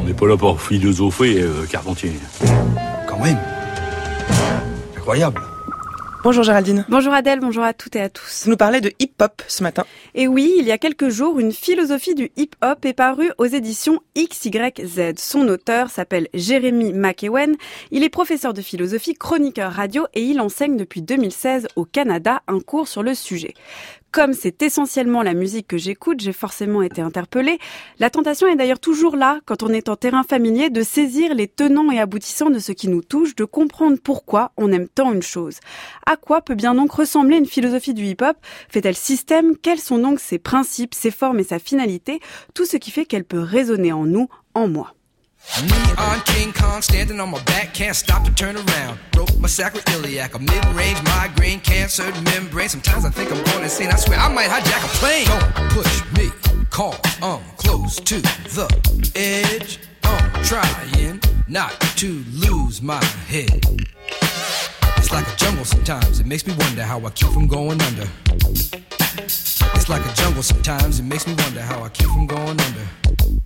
n'est pas là pour philosopher, Carpentier. Quand même. Incroyable. Bonjour Géraldine. Bonjour Adèle, bonjour à toutes et à tous. Vous nous parlez de hip-hop ce matin. Et oui, il y a quelques jours, une philosophie du hip-hop est parue aux éditions XYZ. Son auteur s'appelle Jeremy McEwen. Il est professeur de philosophie, chroniqueur radio et il enseigne depuis 2016 au Canada un cours sur le sujet. Comme c'est essentiellement la musique que j'écoute, j'ai forcément été interpellée. La tentation est d'ailleurs toujours là, quand on est en terrain familier, de saisir les tenants et aboutissants de ce qui nous touche, de comprendre pourquoi on aime tant une chose. À quoi peut bien donc ressembler une philosophie du hip-hop ? Fait-elle système ? Quels sont donc ses principes, ses formes et sa finalité ? Tout ce qui fait qu'elle peut résonner en nous, en moi. On King Kong, standing on my back, can't stop to turn around. Broke my sacroiliac, a mid-range migraine, cancer membrane. Sometimes I think I'm going insane, I swear I might hijack a plane. Don't push me, call, I'm close to the edge. I'm trying not to lose my head. It's like a jungle sometimes, it makes me wonder how I keep from going under. It's like a jungle sometimes, it makes me wonder how I keep from going under.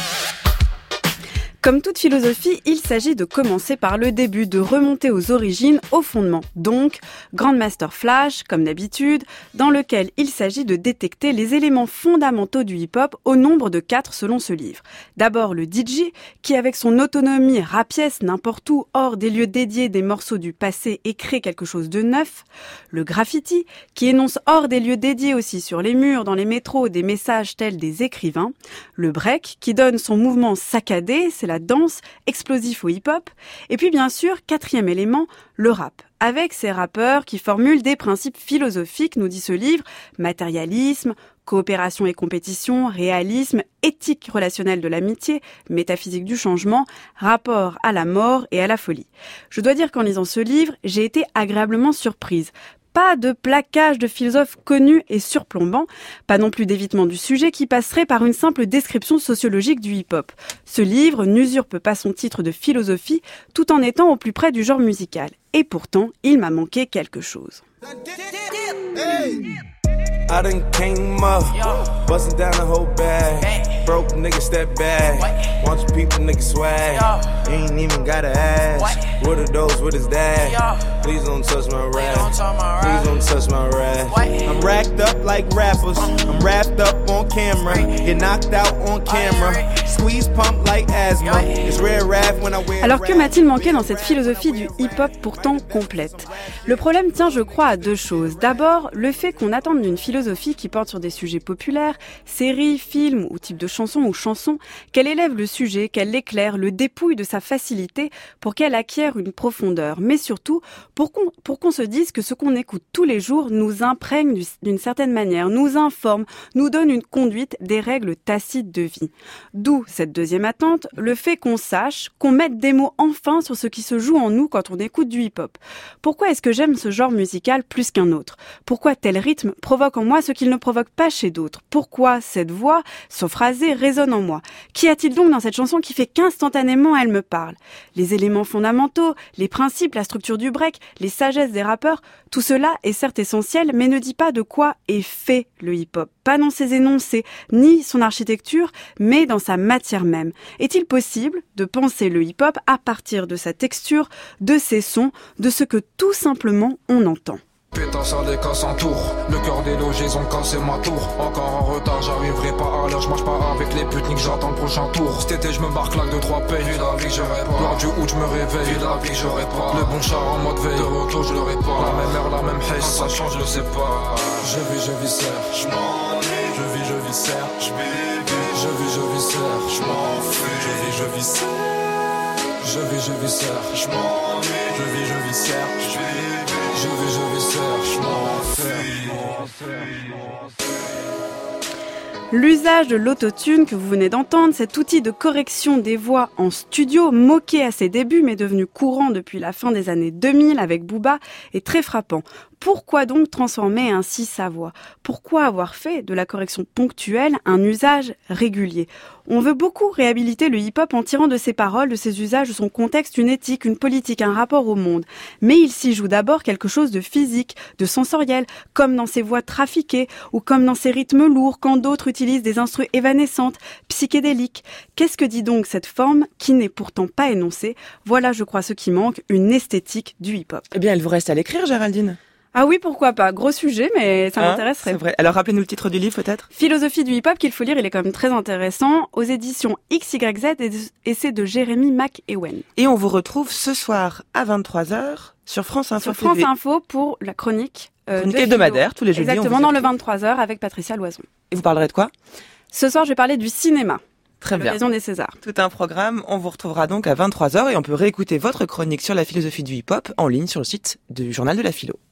Comme toute philosophie, il s'agit de commencer par le début, de remonter aux origines, aux fondements. Donc, Grandmaster Flash, comme d'habitude, dans lequel il s'agit de détecter les éléments fondamentaux du hip-hop au nombre de 4 selon ce livre. D'abord le DJ, qui avec son autonomie rapièce n'importe où, hors des lieux dédiés des morceaux du passé et crée quelque chose de neuf. Le graffiti, qui énonce hors des lieux dédiés aussi sur les murs, dans les métros, des messages tels des écrivains. Le break, qui donne son mouvement saccadé, c'est la danse, explosif au hip-hop. Et puis bien sûr, 4e élément, le rap. Avec ces rappeurs qui formulent des principes philosophiques, nous dit ce livre, matérialisme, coopération et compétition, réalisme, éthique relationnelle de l'amitié, métaphysique du changement, rapport à la mort et à la folie. Je dois dire qu'en lisant ce livre, j'ai été agréablement surprise. Pas de plaquage de philosophes connus et surplombants, pas non plus d'évitement du sujet qui passerait par une simple description sociologique du hip-hop. Ce livre n'usurpe pas son titre de philosophie tout en étant au plus près du genre musical. Et pourtant, il m'a manqué quelque chose. I done came up, bustin' down the whole bag. Broke nigga step back. Want you people nigga swag. Ain't even gotta ask. What are those? What is that? Please don't touch my rap. Please don't touch my rap. I'm racked up like rappers. I'm wrapped up on camera. Get knocked out on camera. Squeeze pump like asthma. It's rare rap when I wear. Alors que m'a-t-il manqué dans cette philosophie du hip-hop pourtant complète ? Le problème tient, je crois, à 2 choses. D'abord, le fait qu'on attende d'une philosophie qui porte sur des sujets populaires, séries, films ou types de chansons, qu'elle élève le sujet, qu'elle l'éclaire, le dépouille de sa facilité pour qu'elle acquiert une profondeur. Mais surtout, pour qu'on se dise que ce qu'on écoute tous les jours nous imprègne d'une certaine manière, nous informe, nous donne une conduite, des règles tacites de vie. D'où cette 2e attente, le fait qu'on sache, qu'on mette des mots enfin sur ce qui se joue en nous quand on écoute du hip-hop. Pourquoi est-ce que j'aime ce genre musical plus qu'un autre ? Pourquoi tel rythme provoque en moi ce qu'il ne provoque pas chez d'autres ? Pourquoi cette voix, ce phrasé résonne en moi ? Qu'y a-t-il donc dans cette chanson qui fait qu'instantanément elle me parle ? Les éléments fondamentaux, les principes, la structure du break, les sagesses des rappeurs, tout cela est certes essentiel, mais ne dit pas de quoi est fait le hip-hop. Pas dans ses énoncés, ni son architecture, mais dans sa matière même. Est-il possible de penser le hip-hop à partir de sa texture, de ses sons, de ce que tout simplement on entend ? Pétasse à l'écart sans tour. Le cœur délogé, ils ont cassé ma tour. Encore en retard, j'arriverai pas à l'heure. Je marche pas avec les putes, nique, j'attends le prochain tour. Cet été, je me barre claque de 3 pays. Vu la vie, j'aurais pas. Lors du août, je me réveille. Vu la vie, j'aurais pas. Le bon char en mode veille. De retour, je l'aurais pas. La même heure, la même haisse. Ça change, je sais pas. Je vis, serre. Je m'ennuie. Je vis, serre. Je vis, serre. Je m'en fous. Je vis, serre. Je vis, serre. Je m'ennuie. Je vis, serre. Je vis, serre, je m'en fais. L'usage de l'autotune que vous venez d'entendre, cet outil de correction des voix en studio, moqué à ses débuts mais devenu courant depuis la fin des années 2000 avec Booba, est très frappant. Pourquoi donc transformer ainsi sa voix ? Pourquoi avoir fait de la correction ponctuelle un usage régulier ? On veut beaucoup réhabiliter le hip-hop en tirant de ses paroles, de ses usages, de son contexte, une éthique, une politique, un rapport au monde. Mais il s'y joue d'abord quelque chose de physique, de sensoriel, comme dans ses voix trafiquées ou comme dans ses rythmes lourds quand d'autres utilisent des instrus évanescentes, psychédéliques. Qu'est-ce que dit donc cette forme qui n'est pourtant pas énoncée ? Voilà, je crois, ce qui manque, une esthétique du hip-hop. Eh bien, il vous reste à l'écrire, Géraldine. Ah oui, pourquoi pas. Gros sujet, mais ça m'intéresserait. C'est vrai. Alors, rappelez-nous le titre du livre, peut-être ? Philosophie du hip-hop qu'il faut lire, il est quand même très intéressant. Aux éditions XYZ, et c'est de Jérémy McEwen. Et on vous retrouve ce soir à 23h sur France Info. Sur France Info pour la chronique. Chronique hebdomadaire, tous les jeudis. Exactement, dans le 23h avec Patricia Loison. Et vous parlerez de quoi ? Ce soir, je vais parler du cinéma. Très bien. L'occasion des Césars. Tout un programme. On vous retrouvera donc à 23h et on peut réécouter votre chronique sur la philosophie du hip-hop en ligne sur le site du Journal de la Philo.